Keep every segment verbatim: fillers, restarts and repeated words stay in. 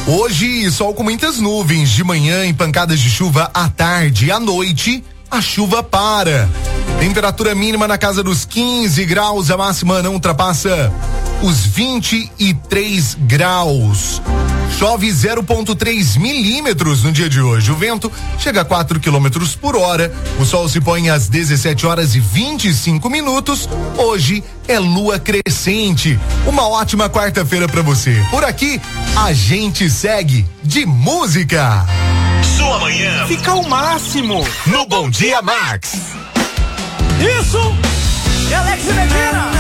Hoje, sol com muitas nuvens, de manhã em pancadas de chuva à tarde, à noite a chuva para. Temperatura mínima na casa dos quinze graus, a máxima não ultrapassa os vinte e três graus. Chove zero vírgula três milímetros no dia de hoje. O vento chega a quatro quilômetros por hora. O sol se põe às dezessete horas e vinte e cinco minutos. Hoje é lua crescente. Uma ótima quarta-feira pra você. Por aqui, a gente segue de música. Sua manhã fica ao máximo no Bom Dia Max. Isso! E Alex Medina.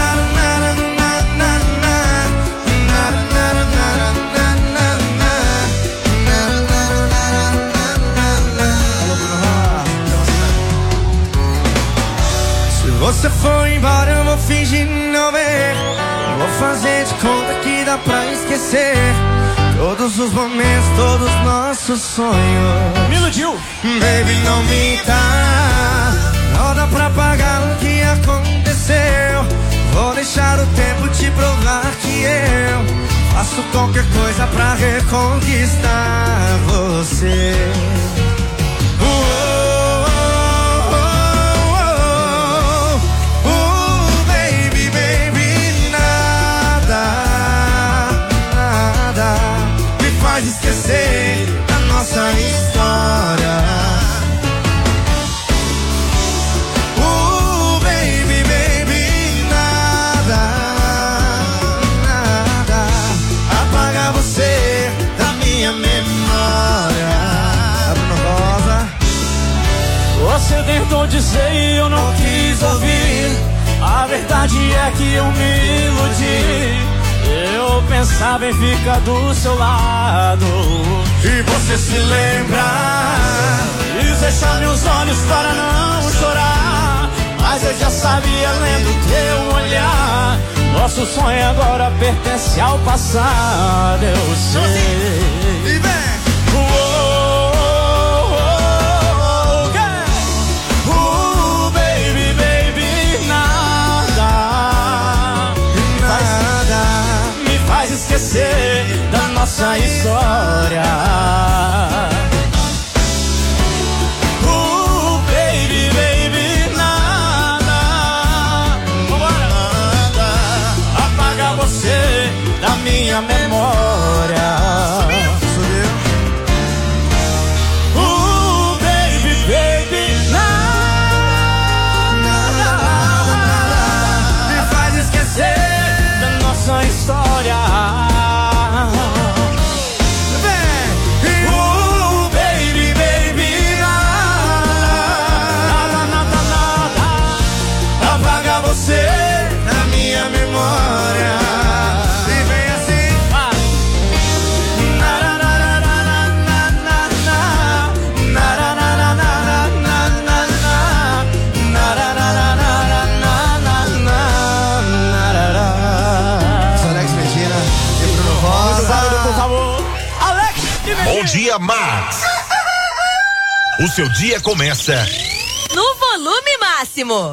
Se você for embora, eu vou fingir não ver. Vou fazer de conta que dá pra esquecer todos os momentos, todos os nossos sonhos. Me iludiu. Baby, não minta. Não dá pra pagar o que aconteceu. Vou deixar o tempo te provar que eu faço qualquer coisa pra reconquistar você. Oh, oh, oh, oh, oh, baby, baby, nada, nada me faz esquecer da nossa história. Você tentou dizer e eu não quis ouvir. A verdade é que eu me iludi. Eu pensava em ficar do seu lado. E você se lembra? Quis fechar meus olhos para não chorar, mas eu já sabia lendo teu olhar. Nosso sonho agora pertence ao passado, eu sei. E vem! Esquecer da nossa história. Uh, baby, baby, nada, nada apaga você da minha memória. Subiu. Uh, baby, baby, nada, nada me faz esquecer da nossa história. Na minha memória. E vem assim. Ah. Alex Medina e Bruno Rosa. Por favor, Alex e Medina. Bom Dia Max. O seu dia começa no volume máximo.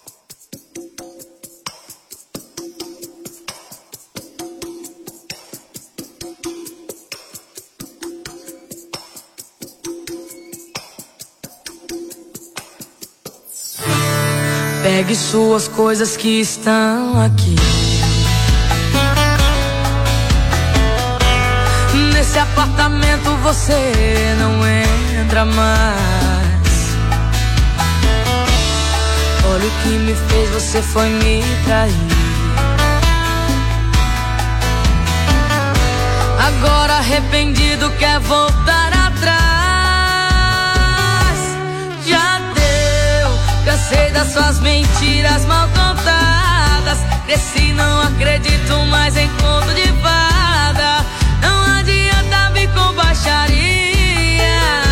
Pegue suas coisas que estão aqui. Nesse apartamento você não entra mais. Olha o que me fez, você foi me trair. Agora arrependido quer voltar atrás. Já deu, cansei das suas mentiras mal contadas. Cresci, não acredito mais em conto de fada. Não adianta vir com baixaria.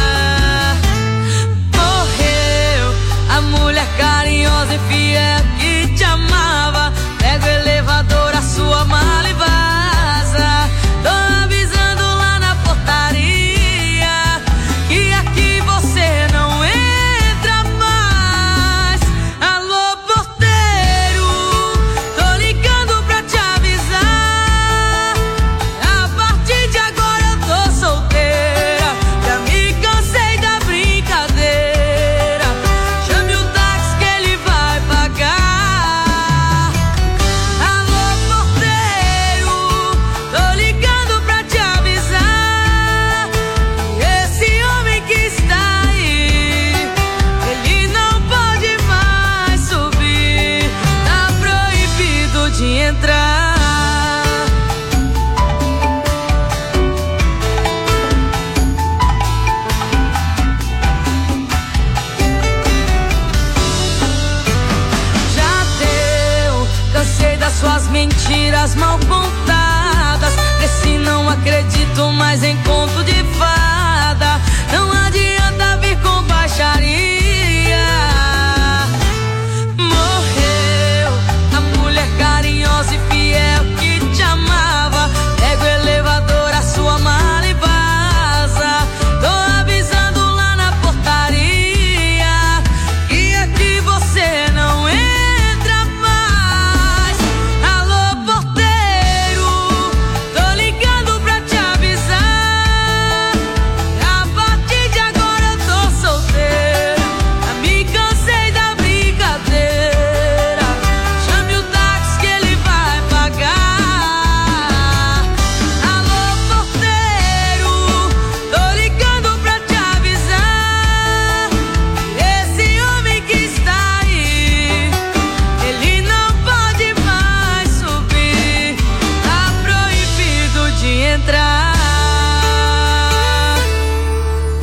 Morreu a mulher carinhosa e fiel que te amava. Pega o elevador, a sua mala e vaza. Tô avisando lá na portaria que aqui você não entra mais. Alô, porteiro, tô ligando pra te avisar.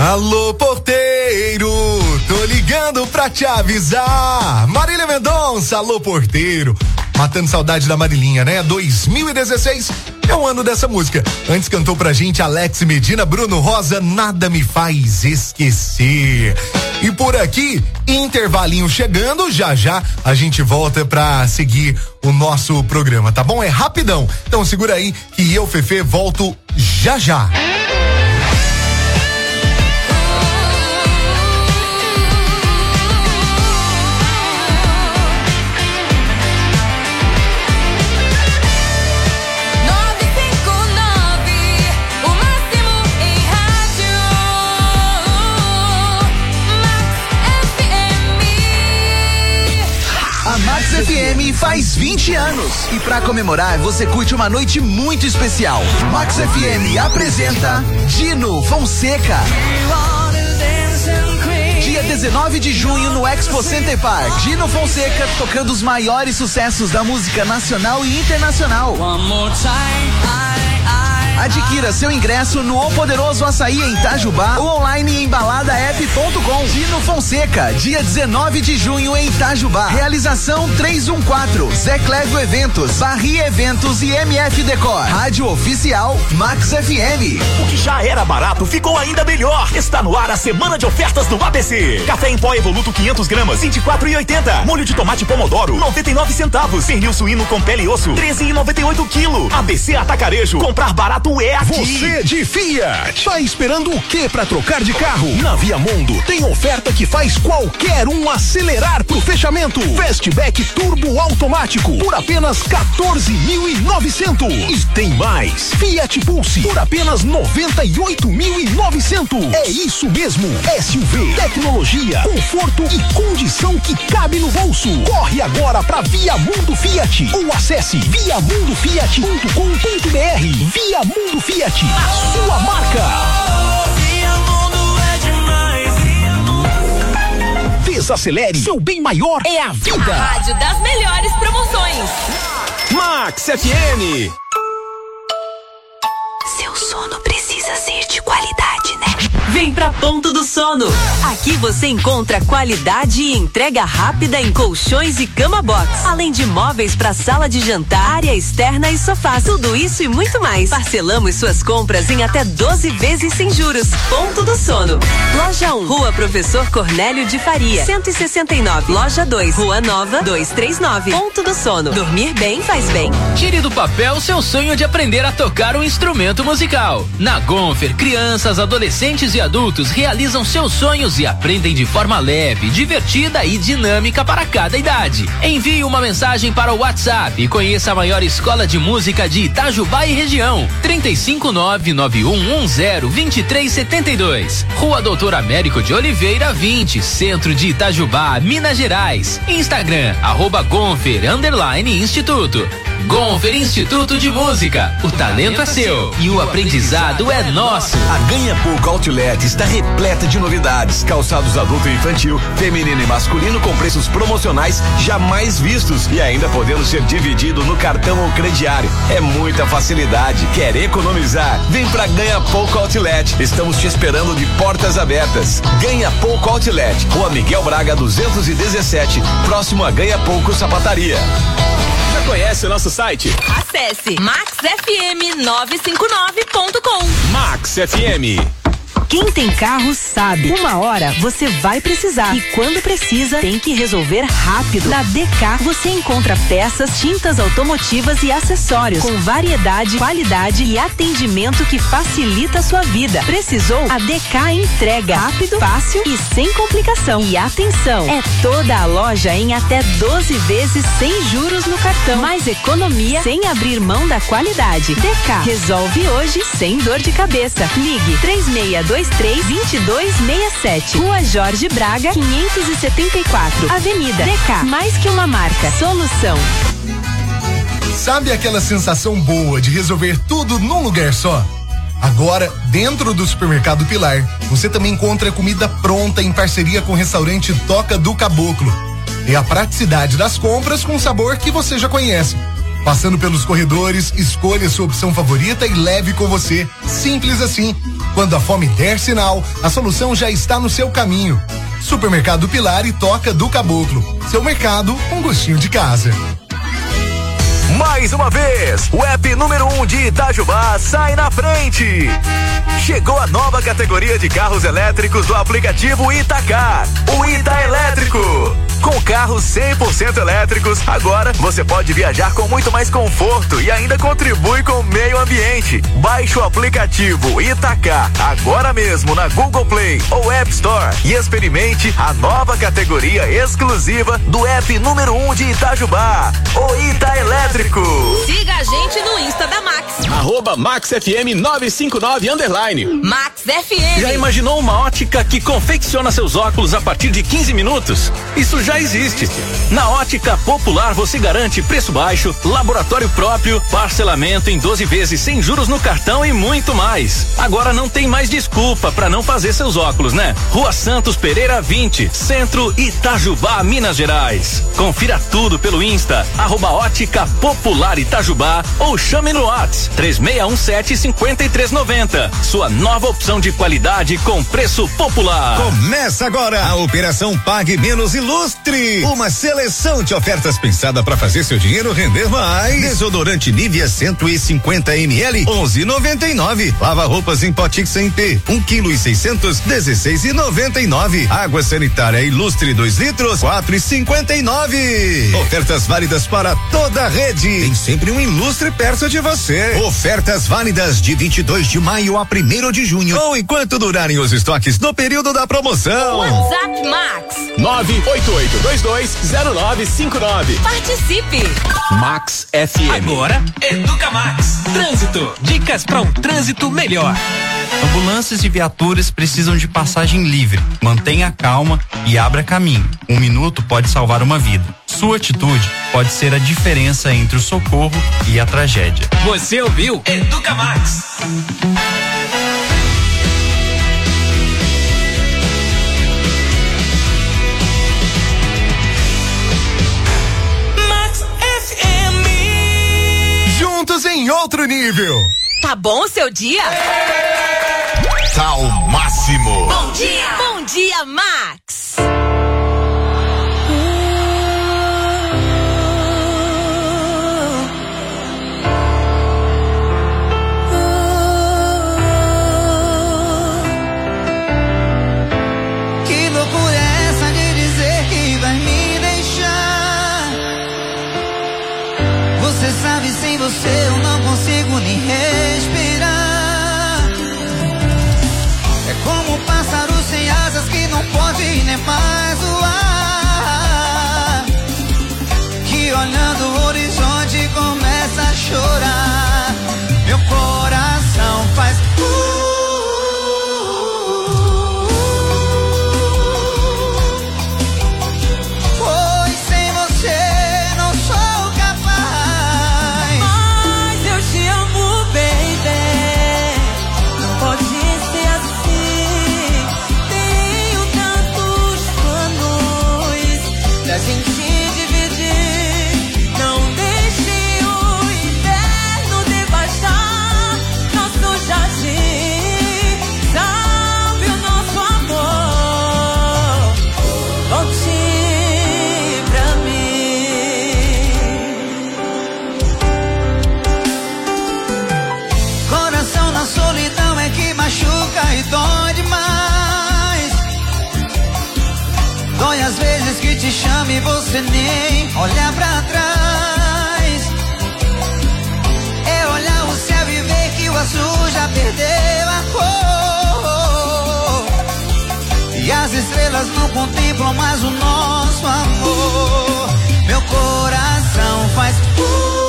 Alô, porteiro, tô ligando pra te avisar. Marília Mendonça, alô, porteiro. Matando saudade da Marilinha, né? dois mil e dezesseis é o ano dessa música. Antes cantou pra gente Alex Medina, Bruno Rosa, Nada Me Faz Esquecer. E por aqui, intervalinho chegando, já já a gente volta pra seguir o nosso programa, tá bom? É rapidão. Então segura aí que eu, Fefe, volto já já. F M faz vinte anos e pra comemorar você curte uma noite muito especial. Max F M apresenta Dino Fonseca. Dia dezenove de junho no Expo Center Park. Dino Fonseca tocando os maiores sucessos da música nacional e internacional. One more time. Adquira seu ingresso no O Poderoso Açaí em Itajubá ou online em balada app ponto com. Dino Fonseca, dia dezenove de junho em Itajubá. Realização três um quatro, Zé Clégio Eventos, Barri Eventos e M F Decor. Rádio Oficial Max F M. O que já era barato ficou ainda melhor. Está no ar a semana de ofertas do A B C. Café em pó Evoluto quinhentas gramas, vinte e quatro reais e oitenta centavos. Molho de tomate Pomodoro, noventa e nove centavos. Pernil suíno com pele e osso, treze reais e noventa e oito centavos quilo. A B C Atacarejo. Comprar barato é aqui. Você de Fiat, tá esperando o que pra trocar de carro? Na Via Mundo tem oferta que faz qualquer um acelerar pro fechamento. Fastback Turbo Automático por apenas quatorze mil e novecentos. E tem mais, Fiat Pulse por apenas noventa e oito mil e novecentos. É isso mesmo, S U V, tecnologia, conforto e condição que cabe no bolso. Corre agora pra Via Mundo Fiat ou acesse via mundo fiat ponto com ponto br. Via Mundo Fiat, a sua marca. Desacelere, seu bem maior é a vida. A rádio das melhores promoções. Max F M. Seu sono precisa ser de qualidade, né? Vem pra Ponto do Sono. Aqui você encontra qualidade e entrega rápida em colchões e cama box, além de móveis para sala de jantar, área externa e sofás. Tudo isso e muito mais. Parcelamos suas compras em até doze vezes sem juros. Ponto do Sono. Loja um, Rua Professor Cornélio de Faria, cento e sessenta e nove. Loja dois, Rua Nova, duzentos e trinta e nove. Ponto do Sono. Dormir bem faz bem. Tire do papel seu sonho de aprender a tocar um instrumento musical. Na Gonfer, crianças, adolescentes e adultos realizam seus sonhos e aprendem de forma leve, divertida e dinâmica para cada idade. Envie uma mensagem para o WhatsApp e conheça a maior escola de música de Itajubá e região. trinta e cinco, nove nove um um zero, vinte e três setenta e dois. Rua Doutor Américo de Oliveira, vinte, Centro de Itajubá, Minas Gerais. Instagram, arroba Gonfer, underline Instituto. Gonfer Instituto de Música. O talento é seu e o aprendizado é nosso. A Ganha Pouco Outlet está repleta de novidades. Calçados adulto e infantil, feminino e masculino com preços promocionais jamais vistos e ainda podendo ser dividido no cartão ou crediário. É muita facilidade. Quer economizar? Vem pra Ganha Pouco Outlet. Estamos te esperando de portas abertas. Ganha Pouco Outlet, Rua Miguel Braga duzentos e dezessete, próximo a Ganha Pouco Sapataria. Já conhece o nosso site? Acesse max f m novecentos e cinquenta e nove ponto com. Max F M. Quem tem carro sabe, uma hora você vai precisar e quando precisa tem que resolver rápido. Na D K você encontra peças, tintas automotivas e acessórios com variedade, qualidade e atendimento que facilita a sua vida. Precisou? A D K entrega rápido, fácil e sem complicação. E atenção, é toda a loja em até doze vezes sem juros no cartão. Mais economia sem abrir mão da qualidade. D K resolve hoje sem dor de cabeça. Ligue três seis dois três, dois dois seis sete. Rua Jorge Braga, quinhentos e setenta e quatro. Avenida D K. Mais que uma marca. Solução. Sabe aquela sensação boa de resolver tudo num lugar só? Agora, dentro do Supermercado Pilar, você também encontra comida pronta em parceria com o restaurante Toca do Caboclo. É a praticidade das compras com sabor que você já conhece. Passando pelos corredores, escolha sua opção favorita e leve com você. Simples assim. Quando a fome der sinal, a solução já está no seu caminho. Supermercado Pilar e Toca do Caboclo. Seu mercado com gostinho de casa. Mais uma vez, o app número um de Itajubá sai na frente. Chegou a nova categoria de carros elétricos do aplicativo Itacar, o Ita Elétrico. Com carros cem por cento elétricos, agora você pode viajar com muito mais conforto e ainda contribui com o meio ambiente. Baixe o aplicativo Itacar agora mesmo na Google Play ou App Store e experimente a nova categoria exclusiva do app número um de Itajubá, o Ita Elétrico. Siga a gente no Insta da Max. Arroba Max F M nove cinco nove underline. Max F M. Já imaginou uma ótica que confecciona seus óculos a partir de quinze minutos? Isso já existe. Na Ótica Popular você garante preço baixo, laboratório próprio, parcelamento em doze vezes sem juros no cartão e muito mais. Agora não tem mais desculpa para não fazer seus óculos, né? Rua Santos Pereira vinte, Centro, Itajubá, Minas Gerais. Confira tudo pelo Insta, arroba Ótica Popular Itajubá ou chame no WhatsApp três seis um sete, cinco três nove zero. Sua nova opção de qualidade com preço popular. Começa agora a Operação Pague Menos Ilustre. Uma seleção de ofertas pensada para fazer seu dinheiro render mais. Desodorante Nivea cento e cinquenta mililitros, onze e noventa e nove. Lava roupas em Potix cem P, um quilo e seiscentos, dezesseis e noventa e nove. Água sanitária Ilustre dois litros, quatro e cinquenta e nove. Ofertas válidas para toda a rede. Tem sempre um Ilustre perto de você. Ofertas válidas de vinte e dois de maio a primeiro de junho ou enquanto durarem os estoques no período da promoção. WhatsApp Max nove oito oito dois dois zero nove cinco nove. Participe. Max F M. Agora, Educa Max. Trânsito. Dicas para um trânsito melhor. Ambulâncias e viaturas precisam de passagem livre. Mantenha calma e abra caminho. Um minuto pode salvar uma vida. Sua atitude pode ser a diferença entre o socorro e a tragédia. Você ouviu? Educa Max. Max F M. Juntos em outro nível. Tá bom o seu dia? Tá ao máximo. Bom dia. Bom dia, Max. Que loucura é essa de dizer que vai me deixar? Você sabe, sem você eu não consigo nem respirar. É como um pássaro sem asas que não pode nem mais voar, que olhando o horizonte começa a chorar. Meu coração faz uh, pois sem você não sou capaz. Mas eu te amo, baby. Não pode ser assim. Tenho tantos planos da gente dividir. Não deixe o inverno devastar nosso jardim. Salve o nosso amor. Volte pra mim. Coração na solidão é que machuca e dói demais. Dói às vezes que te chama e você nem olha pra trás. É olhar o céu e ver que o azul já perdeu a cor. E as estrelas não contemplam mais o nosso amor. Meu coração faz uh,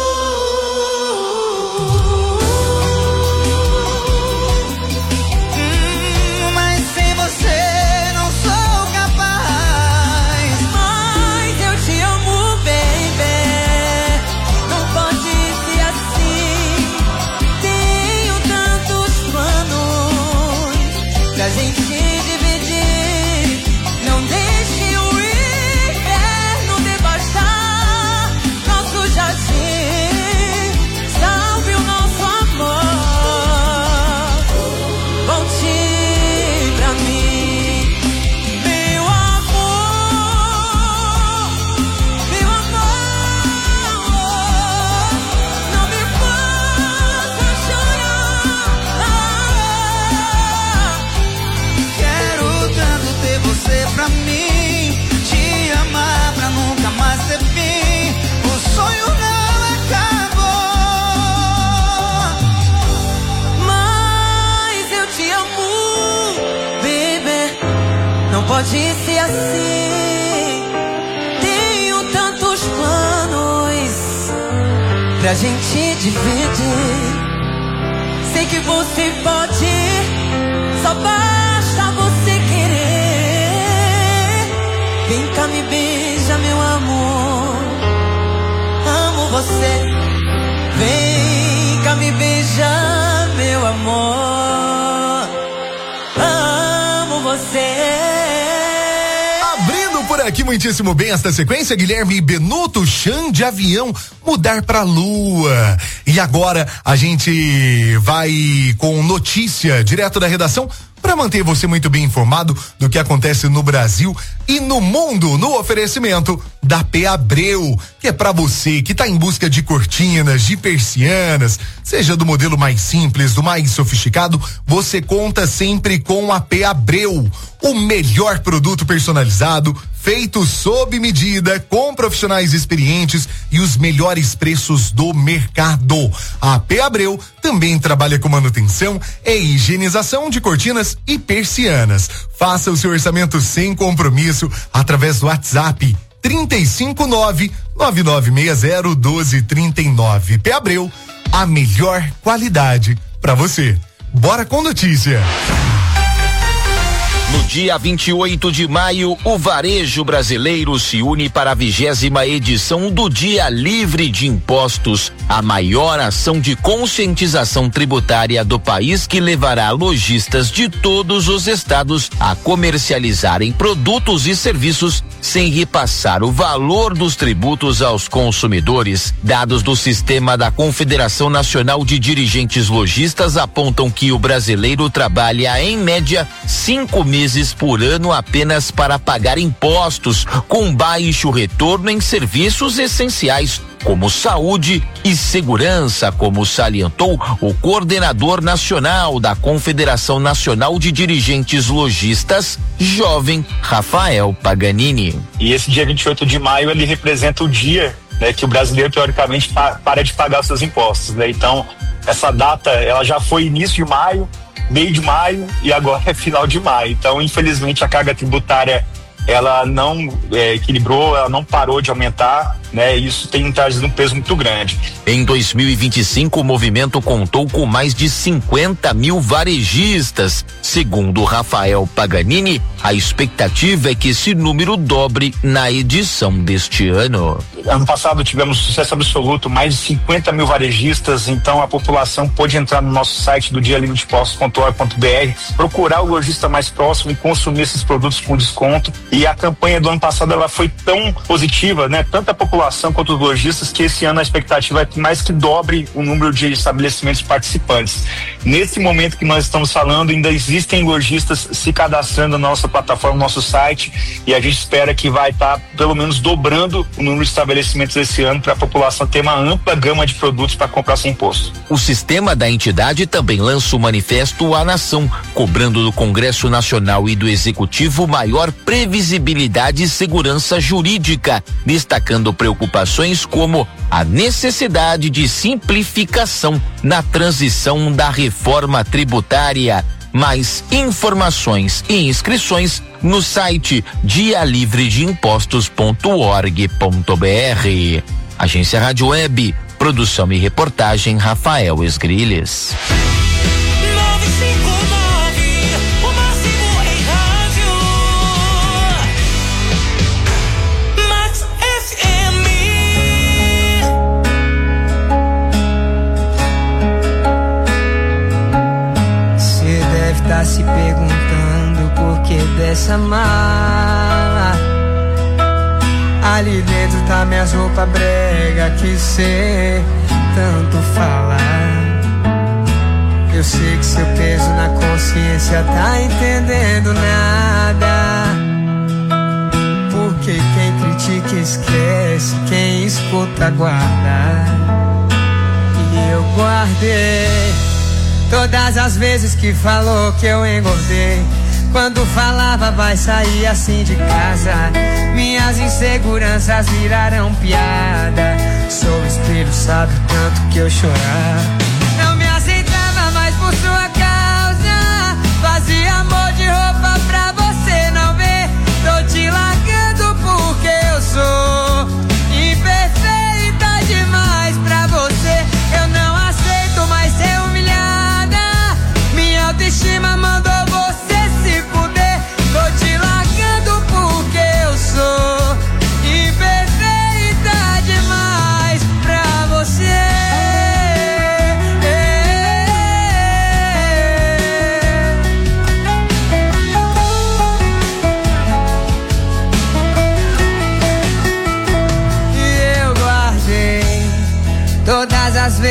hum, mas sem você não sou capaz. Mas eu te amo, baby. Não pode ser assim. Tenho tantos planos pra gente dividir. Não deixe o inverno devastar nosso jardim. pode ser assim. Tenho tantos planos pra gente dividir. Sei que você pode, só basta você querer. Vem cá, me beija, meu amor. Amo você. Vem cá, me beija, meu amor. Amo você. Abrindo por aqui muitíssimo bem esta sequência, Guilherme Benuto, Chão de Avião, Mudar pra Lua. E agora a gente vai com notícia direto da redação para manter você muito bem informado do que acontece no Brasil e no mundo, no oferecimento da P. Abreu, que é para você que tá em busca de cortinas, de persianas, seja do modelo mais simples, do mais sofisticado, você conta sempre com a P. Abreu, o melhor produto personalizado, feito sob medida, com profissionais experientes e os melhores preços do mercado. A P. Abreu também trabalha com manutenção e higienização de cortinas e persianas. Faça o seu orçamento sem compromisso através do WhatsApp trinta e cinco nove, nove nove seis zero, doze trinta e nove. P. Abreu, a melhor qualidade para você. Bora com notícia. No dia vinte e oito de maio, o varejo brasileiro se une para a vigésima edição do Dia Livre de Impostos, a maior ação de conscientização tributária do país que levará lojistas de todos os estados a comercializarem produtos e serviços sem repassar o valor dos tributos aos consumidores. Dados do sistema da Confederação Nacional de Dirigentes Lojistas apontam que o brasileiro trabalha em média cinco meses por ano apenas para pagar impostos, com baixo retorno em serviços essenciais como saúde e segurança, como salientou o coordenador nacional da Confederação Nacional de Dirigentes Lojistas, jovem Rafael Paganini. E esse dia vinte e oito de maio ele representa o dia, né, que o brasileiro teoricamente pa- para de pagar os seus impostos, né? Então essa data ela já foi início de maio, meio de maio e agora é final de maio. Então, infelizmente, a carga tributária ela não é, equilibrou, ela não parou de aumentar, né? Isso tem trazido um peso muito grande. Em dois mil e vinte e cinco, o movimento contou com mais de cinquenta mil varejistas. Segundo Rafael Paganini, a expectativa é que esse número dobre na edição deste ano. Ano passado tivemos sucesso absoluto, mais de cinquenta mil varejistas, então a população pôde entrar no nosso site do dia livre de impostos ponto org ponto b r, procurar o lojista mais próximo e consumir esses produtos com desconto. E a campanha do ano passado ela foi tão positiva, né? Tanto a população quanto os lojistas, que esse ano a expectativa é que mais que dobre o número de estabelecimentos participantes. Nesse momento que nós estamos falando, ainda existem lojistas se cadastrando na nossa plataforma, no nosso site, e a gente espera que vai estar tá, pelo menos dobrando o número de estabelecimentos esse ano para a população ter uma ampla gama de produtos para comprar sem imposto. O sistema da entidade também lança o manifesto à nação, cobrando do Congresso Nacional e do Executivo maior previsibilidade e segurança jurídica, destacando preocupações como a necessidade de simplificação na transição da reforma tributária. Mais informações e inscrições no site dia livre de impostos ponto org ponto b r. Agência Rádio Web, produção e reportagem Rafael Esgrilles. Tá se perguntando por que dessa mala. Ali dentro tá minhas roupas brega que cê tanto fala. Eu sei que seu peso na consciência tá entendendo nada. Porque quem critica esquece, quem escuta guarda. E eu guardei todas as vezes que falou que eu engordei. Quando falava vai sair assim de casa, minhas inseguranças viraram piada. Sou espelho, sabe o tanto que eu chorava. Não me aceitava mais por sua causa. Fazia amor de roupa pra você não ver.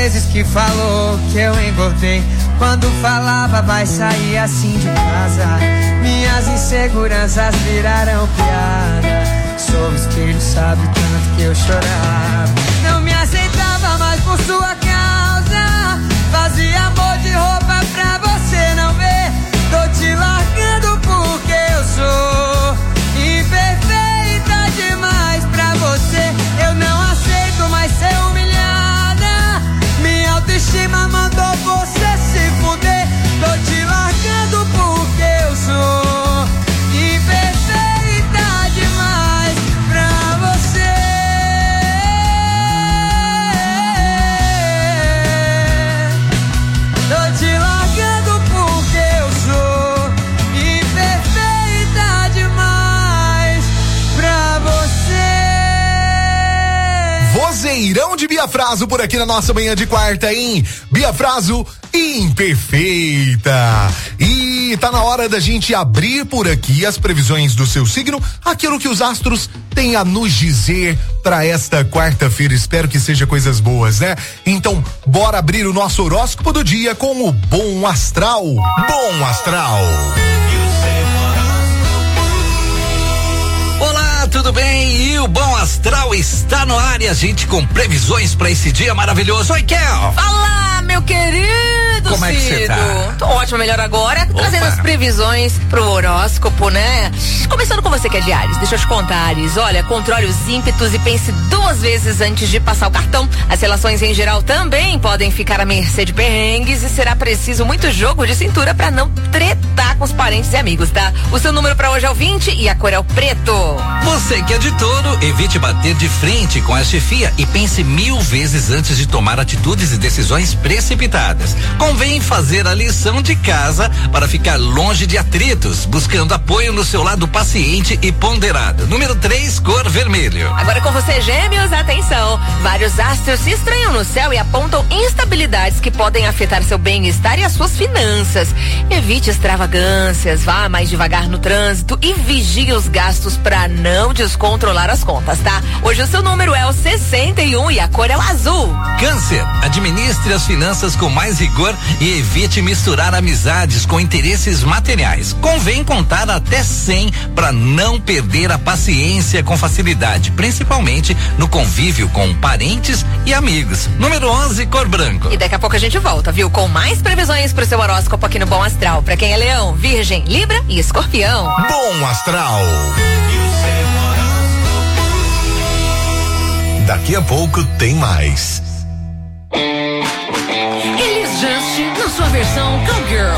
vezes que falou que eu engordei. Quando falava vai sair assim de casa. Minhas inseguranças viraram piada. Sou o espelho, sabe tanto que eu chorava. Não me aceitava mais por sua causa. Fazia amor de roupa pra você não ver. Tô te largando porque eu sou imperfeita demais pra você. Eu não aceito mais ser humilhada. Minha autoestima mandou você se fuder. Tô te largando porque eu sou imperfeita demais pra você. Tô te largando porque eu sou imperfeita demais pra você. Vozeirão de Biafraso por aqui na nossa manhã de quarta, hein? Biafraso imperfeita. E tá na hora da gente abrir por aqui as previsões do seu signo, aquilo que os astros têm a nos dizer para esta quarta-feira. Espero que seja coisas boas, né? Então, bora abrir o nosso horóscopo do dia com o Bom Astral. Bom Astral. Olá, tudo bem? E o Bom Astral está no ar e a gente com previsões para esse dia maravilhoso. Oi, Kel! Fala, meu querido Como é que você tá? Tô ótimo, melhor agora, Opa. trazendo as previsões pro horóscopo, né? Começando com você que é de Áries, deixa eu te contar, Áries, olha, controle os ímpetos e pense duas vezes antes de passar o cartão. As relações em geral também podem ficar à mercê de perrengues e será preciso muito jogo de cintura pra não tretar com os parentes e amigos, tá? O seu número pra hoje é o vinte e a cor é o preto. Você que é de touro, evite bater de frente com a chefia e pense mil vezes antes de tomar atitudes e decisões precipitadas. Convém fazer a lição de casa para ficar longe de atritos, buscando apoio no seu lado paciente e ponderado. Número três, cor vermelho. Agora com você, Gêmeos, atenção. Vários astros se estranham no céu e apontam instabilidades que podem afetar seu bem-estar e as suas finanças. Evite extravagâncias, vá mais devagar no trânsito e vigie os gastos para não descontrolar as contas, tá? Hoje o seu número é o sessenta e um e a cor é o azul. Câncer, administre as finanças com mais rigor e evite misturar amizades com interesses materiais. Convém contar até cem para não perder a paciência com facilidade, principalmente no convívio com parentes e amigos. Número onze, cor branco. E daqui a pouco a gente volta, viu? Com mais previsões pro seu horóscopo aqui no Bom Astral. Pra quem é Leão, Virgem, Libra e Escorpião. Bom Astral. Daqui a pouco tem mais. Elis Just na sua versão Cowgirl.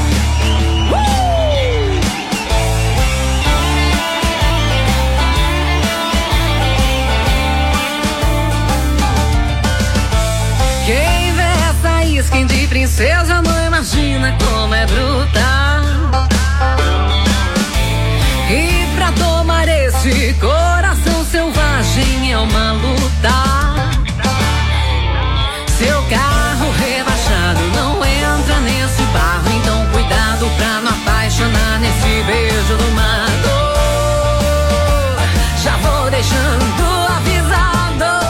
Quem vê essa skin de princesa não imagina como é brutal. E pra tomar esse coração selvagem é uma luta. Seu carro rebaixado não entra nesse barro, então cuidado pra não apaixonar nesse beijo do mato. Já vou deixando avisado.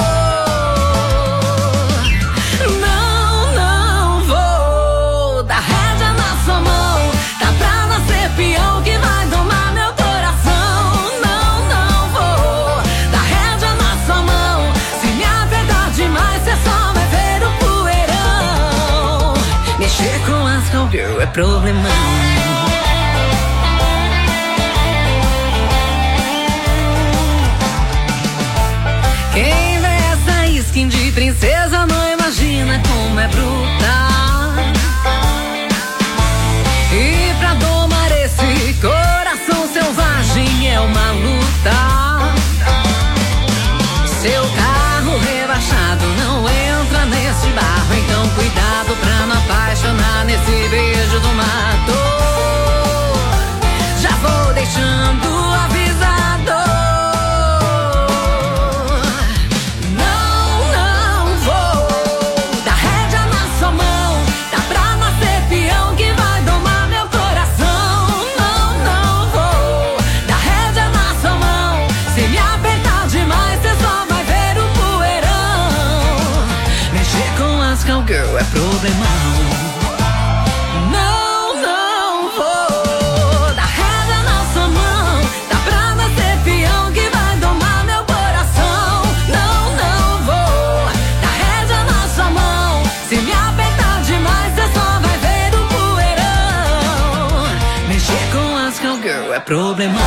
Não, não vou dar rédea na sua mão. Tá pra nascer peão que vai domar meu coração. Não, não vou dar rédea na sua mão. Se me apertar demais, cê só vai ver o poeirão. Mexer com as cowgirl é problemão. Quem vê essa skin de princesa não imagina como é brutal. E pra domar esse coração selvagem é uma luta. Seu carro rebaixado não entra nesse barro, então cuidado pra não apaixonar nesse beijo do mato. Já vou deixando avisado. Não, não vou dar rédea na sua mão. é problemão.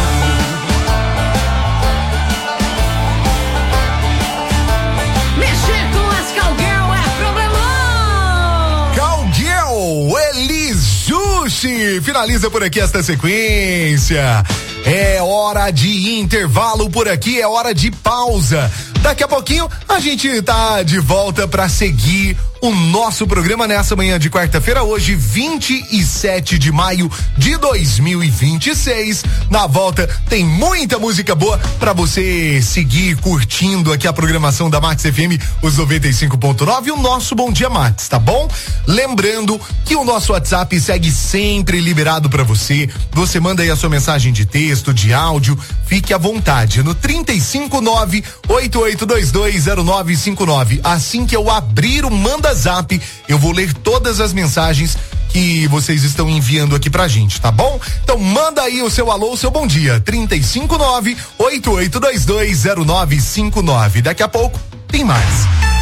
Mexer com as cowgirl é problemão. Cowgirl, Elis Justi, finaliza por aqui esta sequência. É hora de intervalo por aqui, é hora de pausa. Daqui a pouquinho a gente tá de volta para seguir o nosso programa nessa manhã de quarta-feira, hoje vinte e sete de maio de dois mil e vinte e seis. Na volta tem muita música boa para você seguir curtindo aqui a programação da Max F M, os noventa e cinco ponto nove, e o nosso Bom Dia Max, tá bom? Lembrando que o nosso WhatsApp segue sempre liberado para você. Você manda aí a sua mensagem de texto, de áudio, fique à vontade no trinta e cinco nove oito oito dois dois zero nove cinco nove. Assim que eu abrir o Manda Zap, eu vou ler todas as mensagens que vocês estão enviando aqui pra gente, tá bom? Então manda aí o seu alô, o seu bom dia, trinta e cinco nove oito oito dois dois zero nove cinco nove. Daqui a pouco tem mais.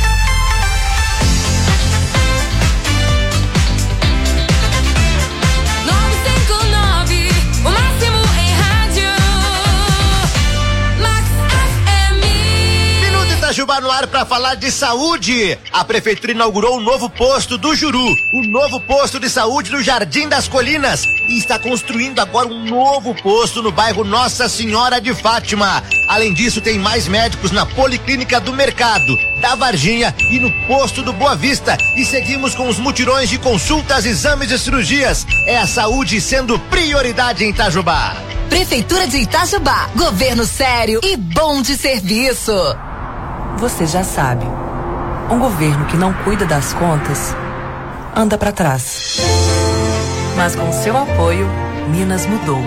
Itajubá no ar para falar de saúde. A prefeitura inaugurou um novo posto do Juru, o novo posto de saúde do Jardim das Colinas, e está construindo agora um novo posto no bairro Nossa Senhora de Fátima. Além disso, tem mais médicos na Policlínica do Mercado, da Varginha e no posto do Boa Vista. E seguimos com os mutirões de consultas, exames e cirurgias. É a saúde sendo prioridade em Itajubá. Prefeitura de Itajubá, governo sério e bom de serviço. Você já sabe, um governo que não cuida das contas anda para trás. Mas com seu apoio, Minas mudou.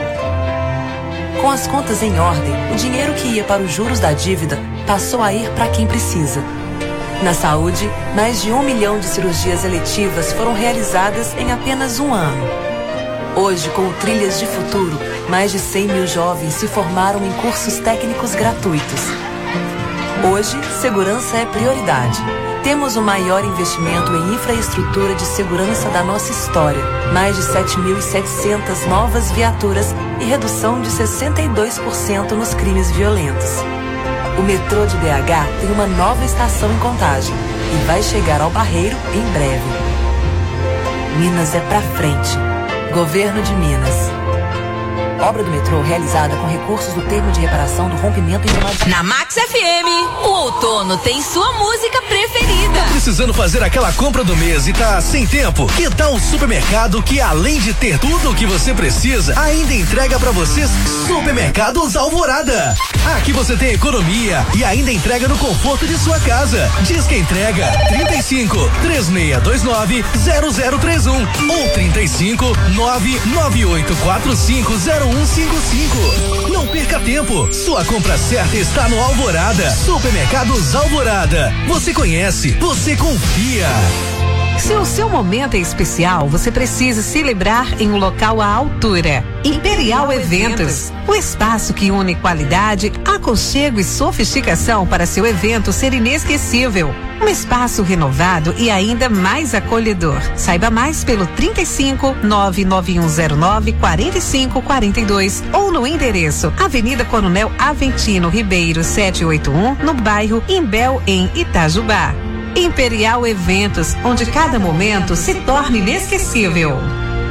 Com as contas em ordem, o dinheiro que ia para os juros da dívida passou a ir para quem precisa. Na saúde, mais de um milhão de cirurgias eletivas foram realizadas em apenas um ano. Hoje, com o Trilhas de Futuro, mais de cem mil jovens se formaram em cursos técnicos gratuitos. Hoje, segurança é prioridade. Temos o maior investimento em infraestrutura de segurança da nossa história. Mais de sete mil e setecentas novas viaturas e redução de sessenta e dois por cento nos crimes violentos. O metrô de B H tem uma nova estação em Contagem e vai chegar ao Barreiro em breve. Minas é pra frente. Governo de Minas. Obra do metrô realizada com recursos do termo de reparação do rompimento em uma... Na Max F M, o outono tem sua música preferida. Tá precisando fazer aquela compra do mês e tá sem tempo? Que tal um supermercado que, além de ter tudo o que você precisa, ainda entrega pra vocês? Supermercados Alvorada. Aqui você tem economia e ainda entrega no conforto de sua casa. Diz que entrega trinta e cinco, três seis dois nove, zero zero três um ou trinta e cinco, nove nove oito quatro cinco zero um cinco cinco. Não perca tempo. Sua compra certa está no Alvorada. Supermercados Alvorada. Você conhece, você confia. Se o seu momento é especial, você precisa celebrar em um local à altura. Imperial Eventos, o espaço que une qualidade, aconchego e sofisticação para seu evento ser inesquecível. Um espaço renovado e ainda mais acolhedor. Saiba mais pelo trinta e cinco, nove nove um zero nove, quatro cinco quatro dois ou no endereço Avenida Coronel Aventino Ribeiro setecentos e oitenta e um, no bairro Imbel, em Itajubá. Imperial Eventos, onde cada momento se torna inesquecível.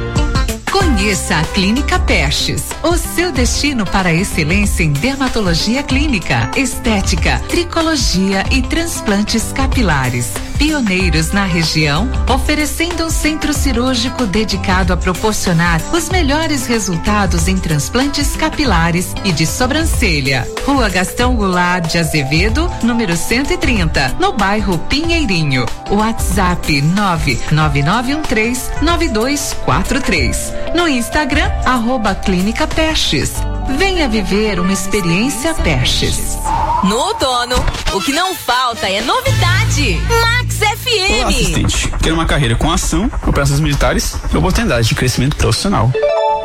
Conheça a Clínica Pestes, o seu destino para a excelência em dermatologia clínica, estética, tricologia e transplantes capilares. Pioneiros na região, oferecendo um centro cirúrgico dedicado a proporcionar os melhores resultados em transplantes capilares e de sobrancelha. Rua Gastão Goulart de Azevedo, número cento e trinta, no bairro Pinheirinho. WhatsApp nove nove nove um três nove dois quatro três. No Instagram, arroba Clínica Pestes. Venha viver uma experiência Pestes. No outono, o que não falta é novidade. Max F M. Olá, assistente. Quero uma carreira com ação, operações militares e oportunidade de crescimento profissional.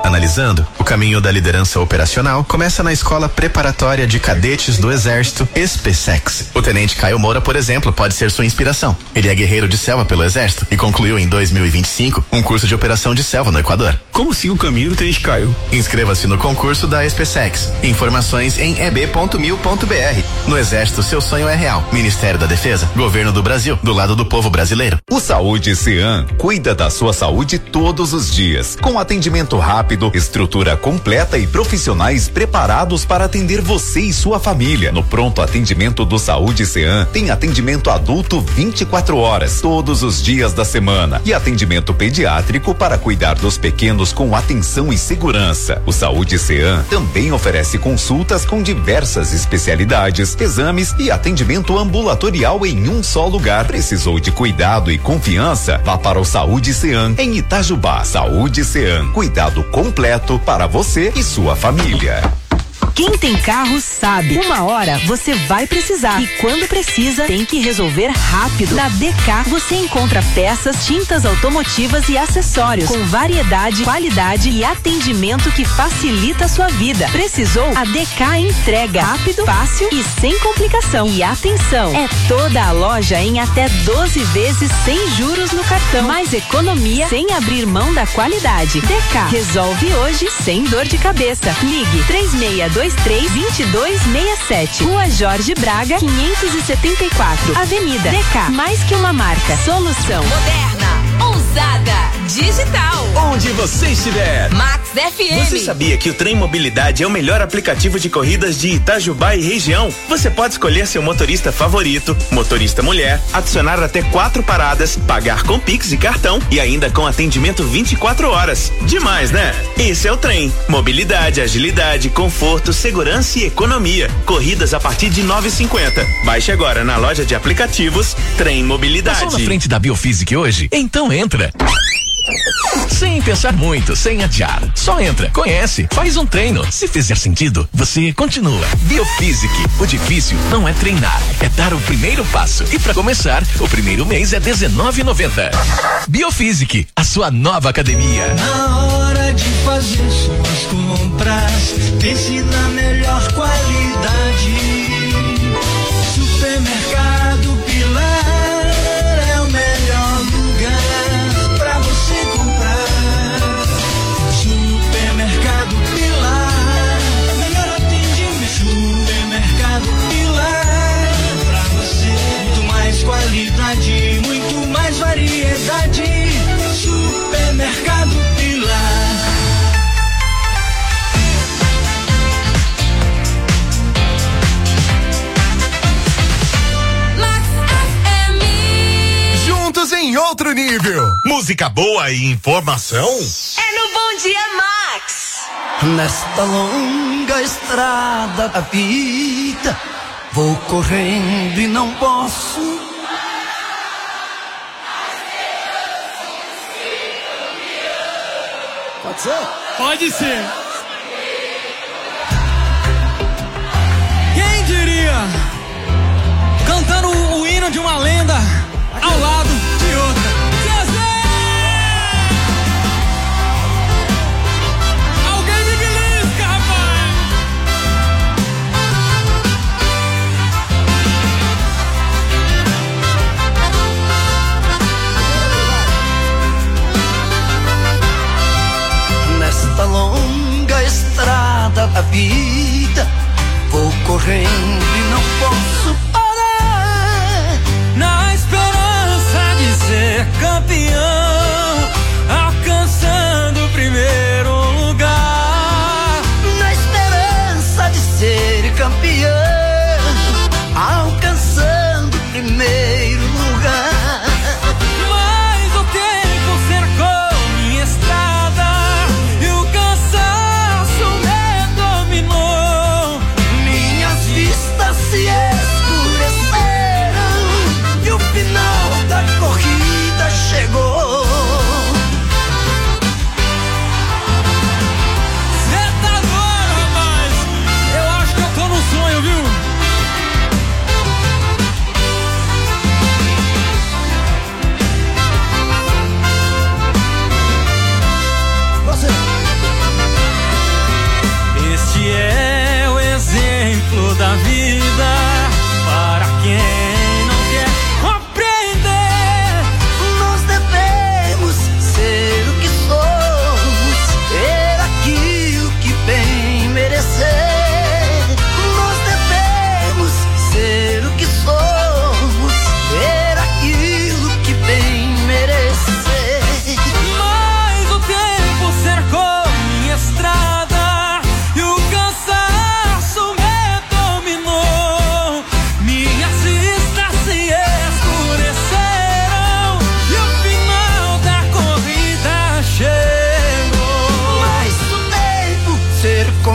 Analisando, o caminho da liderança operacional começa na Escola Preparatória de Cadetes do Exército, SPSEX. O tenente Caio Moura, por exemplo, pode ser sua inspiração. Ele é guerreiro de selva pelo Exército e concluiu em dois mil e vinte e cinco um curso de operação de selva no Equador. Como siga o caminho do tenente Caio? Inscreva-se no concurso da SPSEX. Informações em e b ponto mil ponto b r. No Exército, seu sonho é real. Ministério da Defesa, Governo do Brasil, do lado do povo brasileiro. O Saúde Cean cuida da sua saúde todos os dias, com atendimento rápido, estrutura completa e profissionais preparados para atender você e sua família. No pronto atendimento do Saúde Cean tem atendimento adulto vinte e quatro horas, todos os dias da semana, e atendimento pediátrico para cuidar dos pequenos com atenção e segurança. O Saúde Cean também oferece consultas com diversas especialidades, exames e atendimento ambulatorial em um só lugar. Precisou de cuidado e confiança? Vá para o Saúde Cean em Itajubá. Saúde Cean, cuidado completo para você e sua família. Quem tem carro sabe, uma hora você vai precisar e quando precisa tem que resolver rápido. Na D K você encontra peças, tintas automotivas e acessórios com variedade, qualidade e atendimento que facilita a sua vida. Precisou? A D K entrega rápido, fácil e sem complicação. E atenção, é toda a loja em até doze vezes sem juros no cartão. Mais economia sem abrir mão da qualidade. D K resolve hoje sem dor de cabeça. Ligue três seis dois três, dois dois seis sete. Rua Jorge Braga, quinhentos e setenta e quatro. Avenida D K. Mais que uma marca. Solução moderna, ousada, digital. Onde você estiver. Max F M. Você sabia que o Trem Mobilidade é o melhor aplicativo de corridas de Itajubá e região? Você pode escolher seu motorista favorito, motorista mulher, adicionar até quatro paradas, pagar com Pix e cartão e ainda com atendimento vinte e quatro horas. Demais, né? Esse é o Trem. Mobilidade, agilidade, conforto, segurança e economia. Corridas a partir de nove e cinquenta. Baixe agora na loja de aplicativos Trem Mobilidade. Passou na frente da Biofísica hoje? Então entra. Sem pensar muito, sem adiar. Só entra, conhece, faz um treino. Se fizer sentido, você continua. Biofísica. O difícil não é treinar, é dar o primeiro passo. E pra começar, o primeiro mês é dezenove e noventa. Biofísica, a sua nova academia. Na hora de fazer suas compras, pense na melhor qualidade. Supermercado Pilar é o melhor lugar pra você comprar. Supermercado Pilar, melhor atendimento. Supermercado Pilar, pra você muito mais qualidade, muito mais variedade. Supermercado Pilar. Em outro nível. Música boa e informação? É no Bom Dia Max. Nesta longa estrada da vida, vou correndo e não posso. Pode ser? Pode ser. Quem diria? Cantando o, o hino de uma lenda ao lado de outra. Zezé! Alguém me belisca, rapaz! Nesta longa estrada da vida, vou correndo e não posso parar. Na esperança de ser campeão, alcançando o primeiro lugar. Na esperança de ser campeão, alcançando o primeiro lugar. Mas o tempo cercou minha estrada e o cansaço me dominou. Minhas vistas se escureceram e o final da corrida chegou.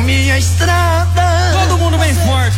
minha estrada. Todo mundo bem forte.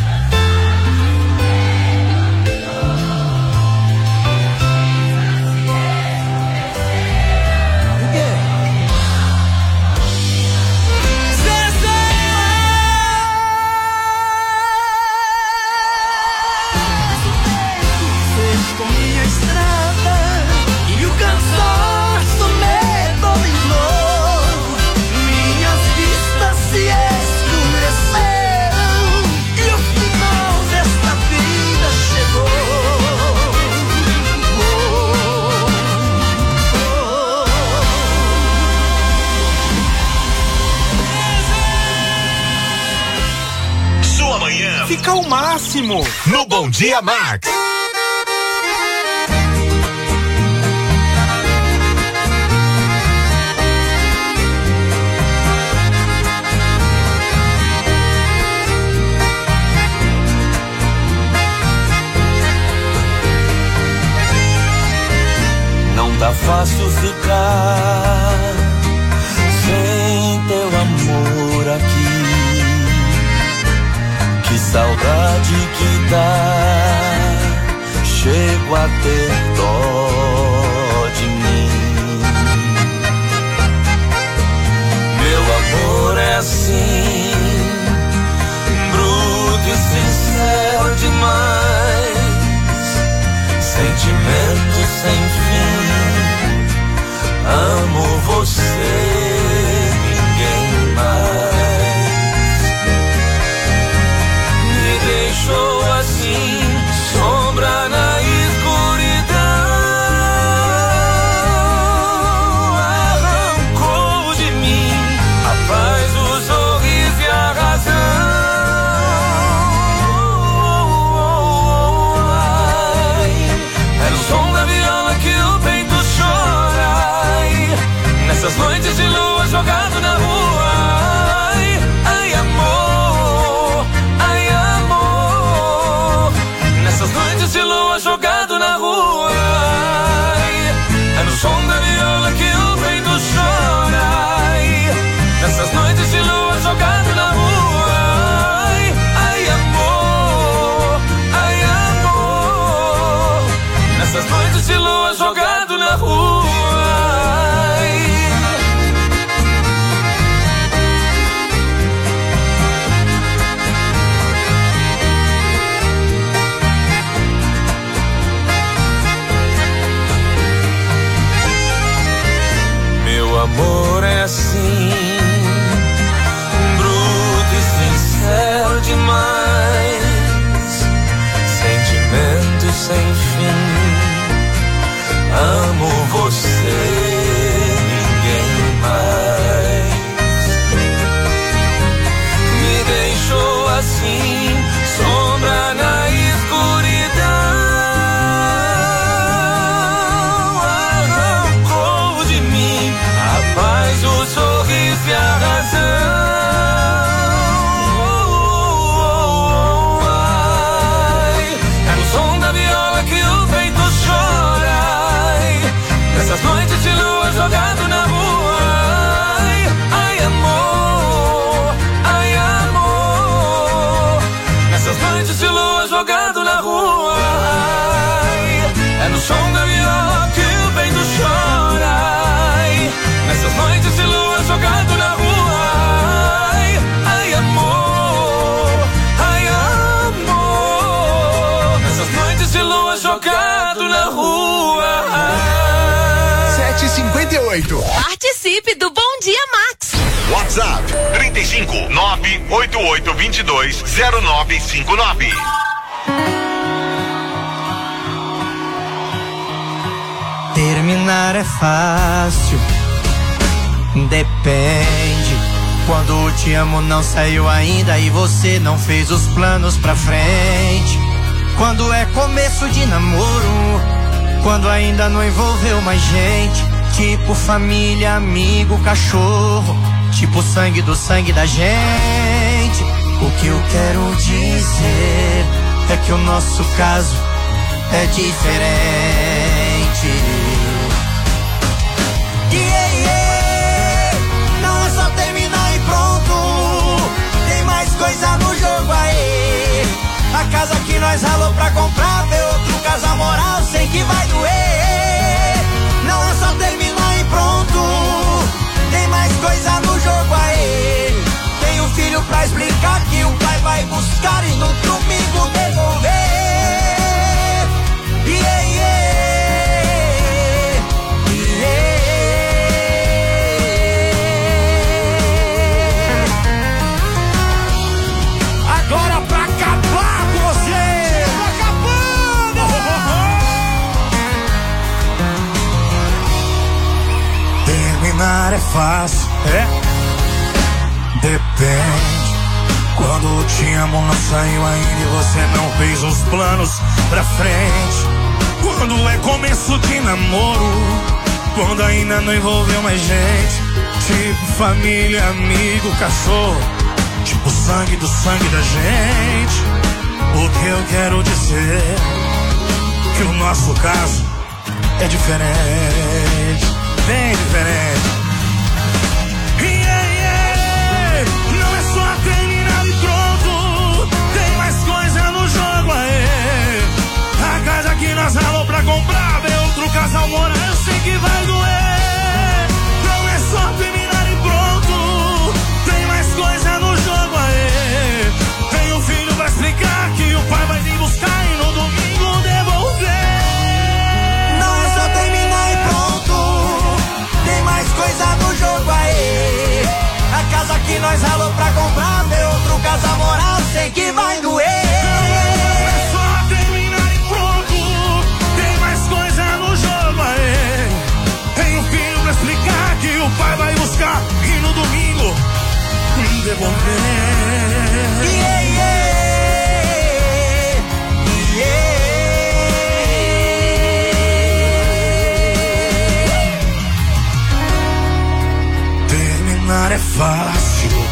Fica o máximo no Bom Dia Max. Não tá fácil ficar sem teu amor aqui. Que saudade que dá, chego a ter dó de mim. Meu amor é assim, bruto e sincero demais, sentimento sem fim, amo você, ninguém mais. Deixou assim, sombra na escuridão, arrancou de mim a paz, o sorriso e a razão. Ai, é no som da viola que o peito chora, ai, nessas noites de lua jogado na rua. Ai, ai amor, ai amor, nessas noites de lua jogado na rua. Ai, é no som da viola que o peito chora. Ai, nessas noites de lua jogado na rua. Ai, ai amor, ai amor, nessas noites de lua jogado na rua. Amor é assim, bruto e sincero demais, sentimento sem fim, amo você, ninguém mais. Me deixou assim, sombra na escuridão, mas o sorriso e a razão. Ai, é no som da viola que o peito chora. Ai, nessas noites de lua jogado na rua. Ai, ai amor, ai amor, nessas noites de lua jogado na rua. Ai, é no som da viola que o peito chora. Nessas noites de lua jogado na rua. Ai, ai amor, ai amor, nessas noites de lua jogado na rua. sete e cinquenta e oito. Participe do Bom Dia Max. WhatsApp trinta e cinco, nove oito oito dois dois, zero nove cinco nove. Terminar é fácil, depende. Quando o te amo não saiu ainda e você não fez os planos pra frente. Quando é começo de namoro, quando ainda não envolveu mais gente. Tipo família, amigo, cachorro, tipo sangue do sangue da gente. O que eu quero dizer é que o nosso caso é diferente. Yeah, yeah. Não é só terminar e pronto. fácil, é? Depende. Quando te amo não saiu ainda e você não fez os planos pra frente. Quando é começo de namoro, quando ainda não envolveu mais gente. Tipo família, amigo, cachorro, tipo sangue do sangue da gente. O que eu quero dizer que o nosso caso é diferente, bem diferente. Yeah, yeah. Não é só terminar e pronto, tem mais coisa no jogo aí. A casa que nós ralou pra comprar, ver outro casal morar, eu sei que vai doer. Não é só terminar e pronto, tem mais coisa no jogo aí. Tem um filho pra explicar que o pai vai vir buscar e no domingo devolver. Não é só terminar e pronto, tem mais coisa no jogo aí. A casa que nós ralou pra comprar, ver outro casal morar, eu sei que vai doer. Não é só terminar e pronto, tem mais coisa no jogo aí. Tem um filho pra explicar que o pai vai buscar e no domingo devolver. Yeah, yeah. Terminar é fácil,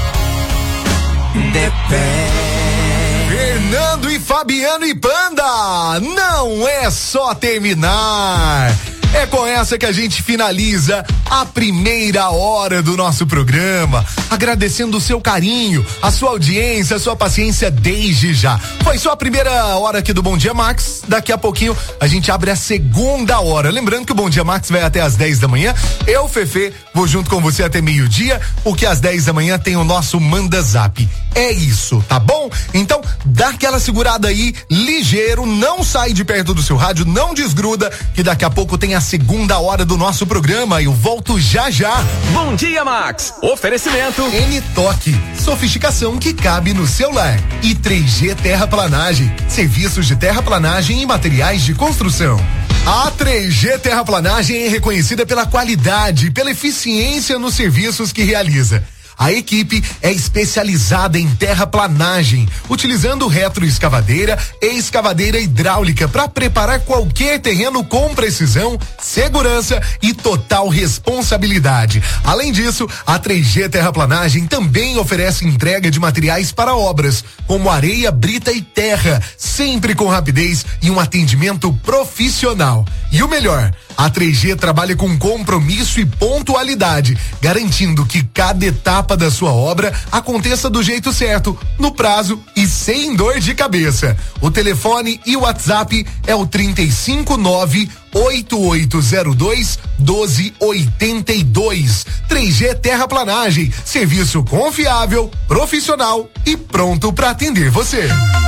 depende. Fernando e Fabiano e Panda, não é só terminar. É com essa que a gente finaliza a primeira hora do nosso programa, agradecendo o seu carinho, a sua audiência, a sua paciência desde já. Foi só a primeira hora aqui do Bom Dia Max. Daqui a pouquinho a gente abre a segunda hora. Lembrando que o Bom Dia Max vai até às dez da manhã. Eu, Fefe, vou junto com você até meio-dia, porque às dez da manhã tem o nosso Manda Zap. É isso, tá bom? Então, dá aquela segurada aí, ligeiro, não sai de perto do seu rádio, não desgruda, que daqui a pouco tem a segunda hora do nosso programa. Eu volto já já. Bom Dia Max. Oferecimento N-Toque, sofisticação que cabe no seu lar. E três G Terraplanagem, serviços de terraplanagem e materiais de construção. A três G Terraplanagem é reconhecida pela qualidade e pela eficiência nos serviços que realiza. A equipe é especializada em terraplanagem, utilizando retroescavadeira e escavadeira hidráulica para preparar qualquer terreno com precisão, segurança e total responsabilidade. Além disso, a três G Terraplanagem também oferece entrega de materiais para obras, como areia, brita e terra, sempre com rapidez e um atendimento profissional. E o melhor, a três G trabalha com compromisso e pontualidade, garantindo que cada etapa da sua obra aconteça do jeito certo, no prazo e sem dor de cabeça. O telefone e o WhatsApp é o trinta e cinco nove oito oito zero dois doze oitenta e dois. três G Terraplanagem, serviço confiável, profissional e pronto para atender você.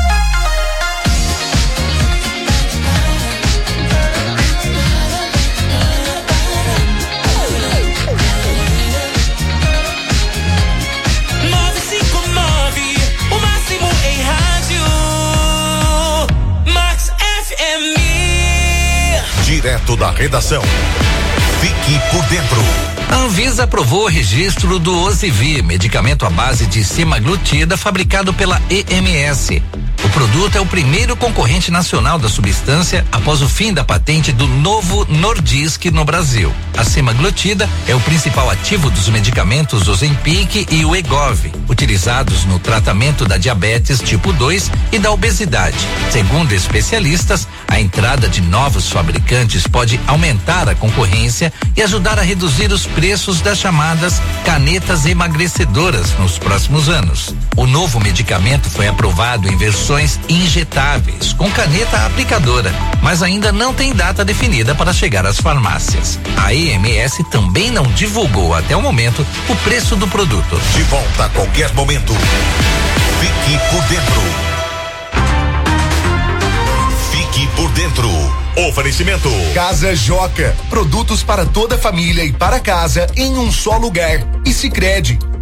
Direto da redação. Fique por dentro. A Anvisa aprovou o registro do Ozivy, medicamento à base de semaglutida fabricado pela E M S. O produto é o primeiro concorrente nacional da substância após o fim da patente do Novo Nordisk no Brasil. A semaglutida é o principal ativo dos medicamentos Ozempic e o Wegovy, utilizados no tratamento da diabetes tipo dois e da obesidade. Segundo especialistas, a entrada de novos fabricantes pode aumentar a concorrência e ajudar a reduzir os preços das chamadas canetas emagrecedoras nos próximos anos. O novo medicamento foi aprovado em versões injetáveis, com caneta aplicadora, mas ainda não tem data definida para chegar às farmácias. A E M S também não divulgou até o momento o preço do produto. De volta a qualquer momento. Fique por dentro. Fique por dentro. Oferecimento Casa Joca, produtos para toda a família e para casa em um só lugar. E Sicredi,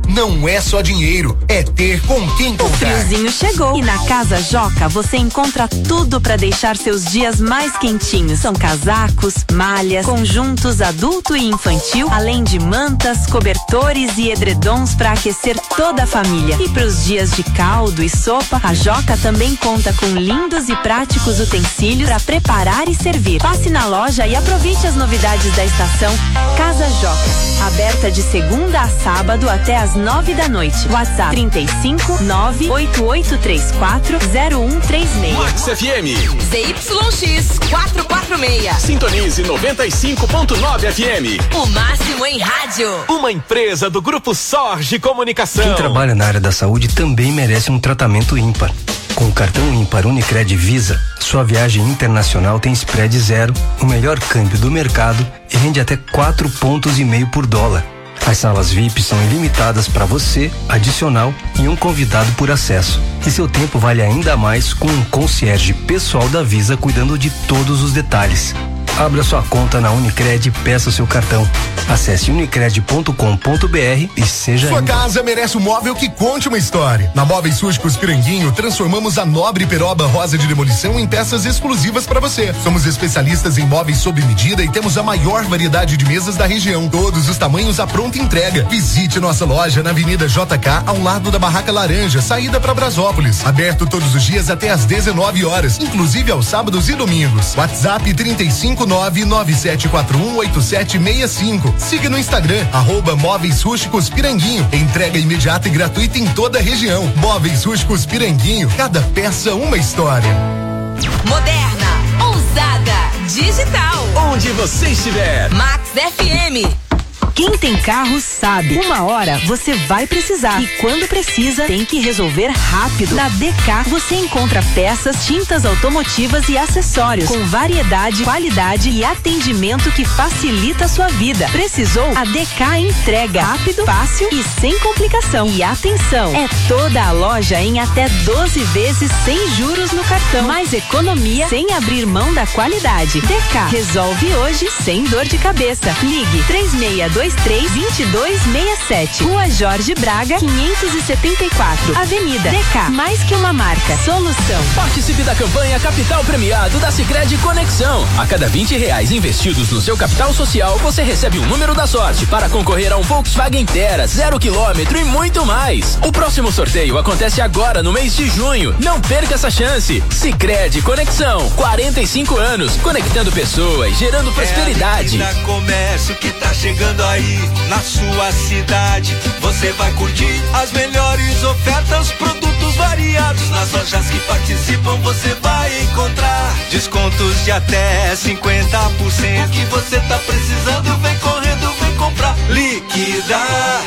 não é só dinheiro, é ter com quem contar. O friozinho chegou e na Casa Joca você encontra tudo para deixar seus dias mais quentinhos. São casacos, malhas, conjuntos adulto e infantil, além de mantas, cobertores e edredons para aquecer toda a família. E para os dias de caldo e sopa, a Joca também conta com lindos e práticos utensílios para preparar e servir. Passe na loja e aproveite as novidades da estação. Casa Joca, aberta de segunda a sábado até às nove da noite. WhatsApp trinta e cinco, nove oito oito três quatro, zero um três seis. Max F M. Z Y X quatrocentos e quarenta e seis. Sintonize noventa e cinco ponto nove F M. O máximo em rádio. Uma empresa do Grupo Sorge Comunicação. Quem trabalha na área da saúde também merece um tratamento ímpar. Com o cartão ímpar Unicred Visa, sua viagem internacional tem spread zero, o melhor câmbio do mercado e rende até quatro pontos e meio por dólar. As salas V I P são ilimitadas para você, adicional e um convidado por acesso. E seu tempo vale ainda mais com um concierge pessoal da Visa cuidando de todos os detalhes. Abra sua conta na Unicred e peça seu cartão. Acesse unicred ponto com ponto br e seja Sua ímpar. casa merece um móvel que conte uma história. Na Móveis Rústicos Piranguinho, transformamos a nobre peroba rosa de demolição em peças exclusivas para você. Somos especialistas em móveis sob medida e temos a maior variedade de mesas da região. Todos os tamanhos à pronta entrega. Visite nossa loja na Avenida J K, ao lado da Barraca Laranja, saída para Brasópolis. Aberto todos os dias até às dezenove horas, inclusive aos sábados e domingos. WhatsApp trinta e cinco, nove nove sete quatro um, oito sete seis cinco. Siga no Instagram, arroba Móveis Rústicos Piranguinho. Entrega imediata e gratuita em toda a região. Móveis Rústicos Piranguinho, cada peça uma história. Moderna, ousada, digital. Onde você estiver. Max F M. Quem tem carro sabe. Uma hora você vai precisar. E quando precisa, tem que resolver rápido. Na D K você encontra peças, tintas automotivas e acessórios com variedade, qualidade e atendimento que facilita a sua vida. Precisou? A D K entrega rápido, fácil e sem complicação. E atenção, é toda a loja em até doze vezes sem juros no cartão. Mais economia sem abrir mão da qualidade. D K resolve hoje sem dor de cabeça. Ligue três seis dois três, dois dois seis sete. Rua Jorge Braga, quinhentos e setenta e quatro. Avenida D K. Mais que uma marca. Solução. Participe da campanha Capital Premiado da Sicredi Conexão. A cada vinte reais investidos no seu capital social, você recebe um número da sorte para concorrer a um Volkswagen Terra, zero quilômetro e muito mais. O próximo sorteio acontece agora no mês de junho. Não perca essa chance. Sicredi Conexão, quarenta e cinco anos, conectando pessoas, gerando prosperidade. É comércio que tá chegando aí na sua cidade. Você vai curtir as melhores ofertas, produtos variados. Nas lojas que participam você vai encontrar descontos de até cinquenta por cento. O que você tá precisando, vem correndo, vem comprar. Liquida,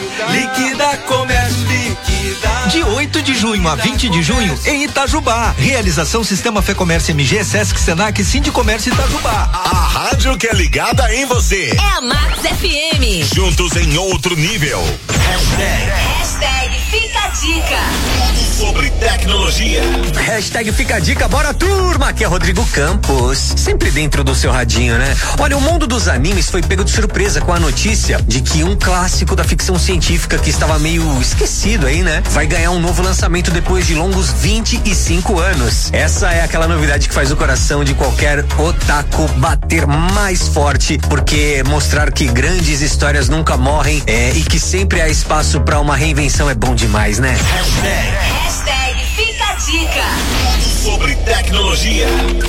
liquida comércio, liquida. De oito de junho a vinte de junho em Itajubá. Realização Sistema Fê Comércio M G, Sesc, Senac, Sindicomércio Itajubá. A rádio que é ligada em você. É a Max F M. Juntos em outro nível. Hashtag, Hashtag Fica a Dica. Sobre tecnologia. Hashtag Fica a Dica, bora turma, aqui é Rodrigo Campos, sempre dentro do seu radinho, né? Olha, o mundo dos animes foi pego de surpresa com a notícia de que um clássico da ficção científica que estava meio esquecido aí, né? Vai ganhar um novo lançamento depois de longos vinte e cinco anos. Essa é aquela novidade que faz o coração de qualquer otaku bater mais forte, porque mostrar que grandes histórias nunca morrem é, e que sempre há espaço para uma reinvenção é bom demais, né? Hashtag, Hashtag Fica a Dica. Sobre tecnologia.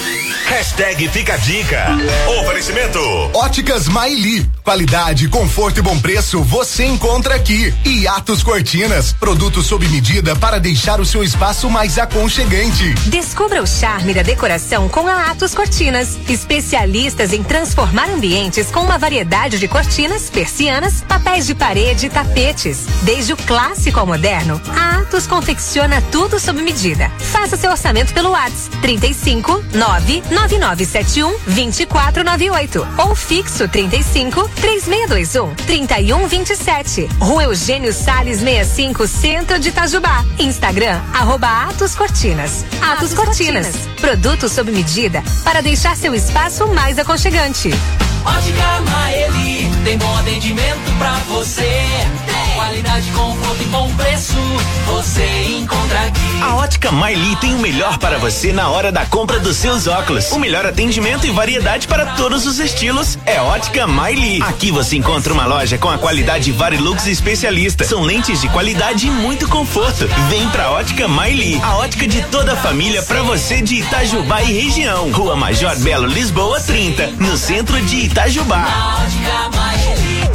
Hashtag Fica a Dica. Oferecimento. Óticas Maili. Qualidade, conforto e bom preço você encontra aqui. E Atos Cortinas. Produtos sob medida para deixar o seu espaço mais aconchegante. Descubra o charme da decoração com a Atos Cortinas. Especialistas em transformar ambientes com uma variedade de cortinas, persianas, papéis de parede e tapetes. Desde o clássico ao moderno, a Atos confecciona tudo sob medida. Faça seu orçamento pelo WhatsApp trinta e cinco, nove nove nove sete um, dois quatro nove oito ou fixo trinta e cinco, três seis dois um, três um dois sete. Rua Eugênio Salles sessenta e cinco, Centro de Itajubá. Instagram, arroba Atos Cortinas. Atos, Atos Cortinas. Cortinas. Produtos sob medida para deixar seu espaço mais aconchegante. Ótica Maeli, tem bom atendimento pra você. Tem Qualidade, conforto e bom preço, você encontra aqui. A Ótica Maili tem o melhor para você na hora da compra dos seus óculos. O melhor atendimento e variedade para todos os estilos é Ótica Maili. Aqui você encontra uma loja com a qualidade Varilux especialista. São lentes de qualidade e muito conforto. Vem pra Ótica Maili, a ótica de toda a família para você de Itajubá e região. Rua Major Belo, Lisboa trinta, no centro de Itajubá. Na Ótica Maili.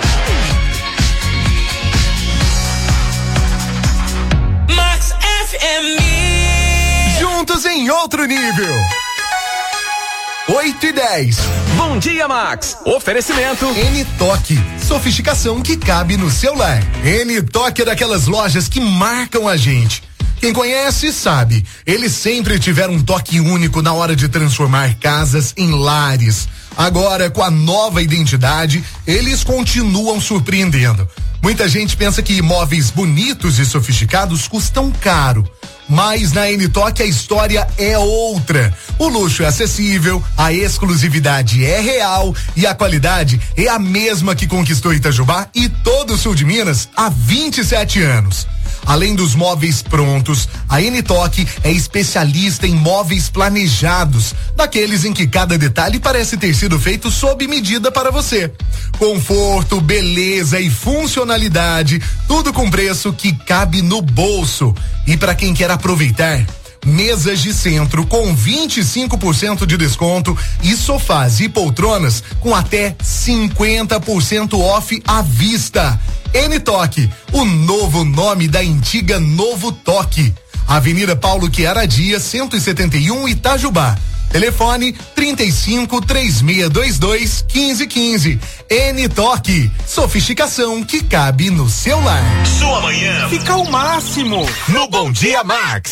Max F M. Juntos em outro nível. oito e dez. Bom dia, Max. Oferecimento N-Toque, sofisticação que cabe no celular. N-Toque é daquelas lojas que marcam a gente. Quem conhece sabe, eles sempre tiveram um toque único na hora de transformar casas em lares. Agora, com a nova identidade, eles continuam surpreendendo. Muita gente pensa que imóveis bonitos e sofisticados custam caro. Mas na N-Toque a história é outra. O luxo é acessível, a exclusividade é real e a qualidade é a mesma que conquistou Itajubá e todo o sul de Minas há vinte e sete anos. Além dos móveis prontos, a N-Toque é especialista em móveis planejados, daqueles em que cada detalhe parece ter sido feito sob medida para você. Conforto, beleza e funcionalidade, tudo com preço que cabe no bolso. E para quem quer aproveitar, mesas de centro com vinte e cinco por cento de desconto e sofás e poltronas com até cinquenta por cento off à vista. N-Toque, o novo nome da antiga Novo Toque. Avenida Paulo Chiara Dias, cento e setenta e um, Itajubá. Telefone trinta e cinco, três seis dois dois, quinze quinze. N-Toque, sofisticação que cabe no seu lar. Sua manhã fica o máximo no Bom Dia Max.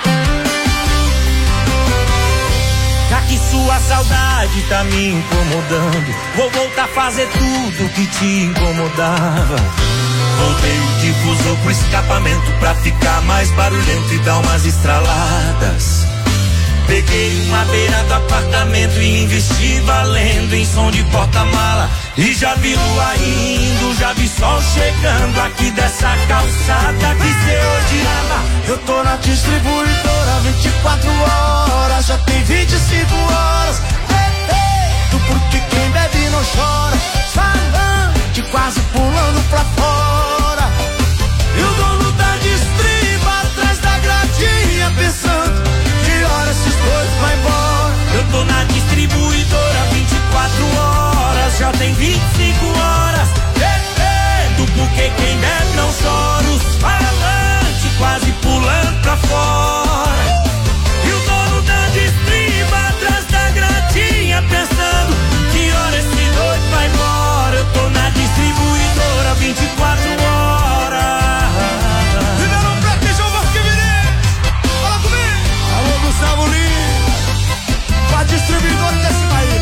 Já que sua saudade tá me incomodando, vou voltar a fazer tudo que te incomodava. Voltei o difusor pro escapamento pra ficar mais barulhento e dar umas estraladas. Peguei uma beira do apartamento e investi valendo em som de porta-mala. E já vi lua indo, já vi sol chegando aqui dessa calçada que cê odiava. Eu tô na distribuidora vinte e quatro horas, já tem vinte e cinco horas. Do porque quem bebe não chora, falante quase pulando pra fora. E o dono da distriba atrás da gradinha pensando que hora esses dois vai embora. Eu tô na distribuidora vinte e quatro horas, já tem vinte e cinco horas. Bebendo porque quem bebe não chora, os falantes quase pulando pra fora. E o dono da distriba atrás da gradinha pensando que hora esse doido vai embora. Eu tô na distribuidora vinte e quatro horas. Ribeirão Preto e João Vasquevini, fala comigo. Alô Gustavo Lima, pra distribuidora desse país.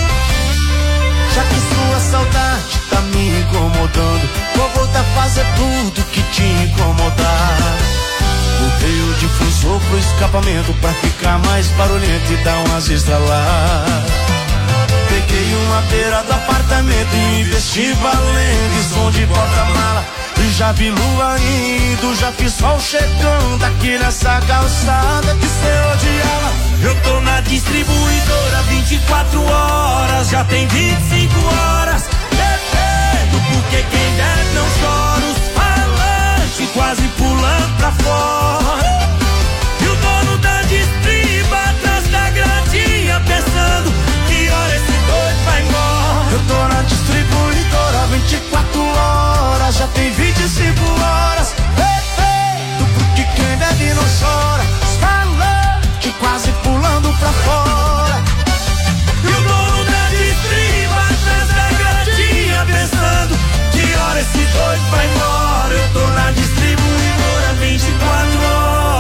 Já que sua saudade tá me incomodando, vou voltar a fazer tudo que te incomodar. Botei o difusor pro escapamento pra ficar mais barulhento e dar umas estraladas. Peguei uma beira do apartamento e investi valendo em som de porta-mala. E já vi lua indo, já vi sol chegando aqui nessa calçada que cê odiava. Eu tô na distribuidora vinte e quatro horas, já tem vinte e cinco horas. Bebendo porque quem bebe não chora, os falantes quase pulando pra fora. E o dono da distriba atrás da gradinha pensando que hora esse doido vai embora. Eu tô na distribuidora vinte e quatro horas, já tem vinte e cinco horas. Bebendo porque quem bebe não chora, os falantes quase pulando pra fora. E o dono da distriba atrás da gradinha pensando que hora esse doido vai embora. Eu tô na distribuidora vinte e quatro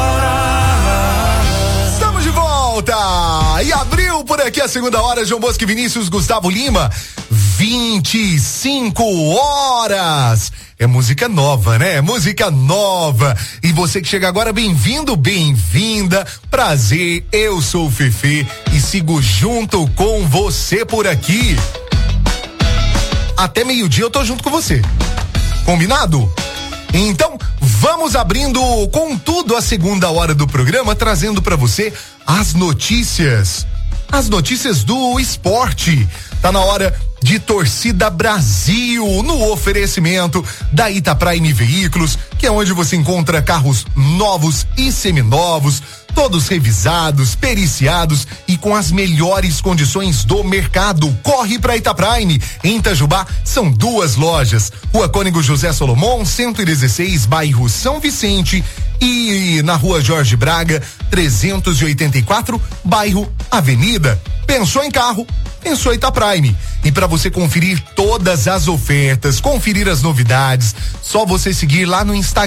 horas. Estamos de volta! E abriu por aqui a segunda hora, João Bosco e Vinícius Gustavo Lima, vinte e cinco horas. É música nova, né? É música nova. E você que chega agora, bem-vindo, bem-vinda. Prazer, eu sou o Fefe e sigo junto com você por aqui. Até meio-dia eu tô junto com você. Combinado? Então, vamos abrindo com tudo a segunda hora do programa, trazendo para você as notícias. As notícias do esporte. Tá na hora de Torcida Brasil, no oferecimento da Itaprime Veículos, que é onde você encontra carros novos e seminovos, todos revisados, periciados e com as melhores condições do mercado. Corre pra Itaprime. Em Itajubá são duas lojas: Rua Cônego José Solomon, cento e dezesseis, bairro São Vicente, e na Rua Jorge Braga, trezentos e oitenta e quatro, bairro Avenida. Pensou em carro? Pensou Itaprime. E para você conferir todas as ofertas, conferir as novidades, só você seguir lá no Instagram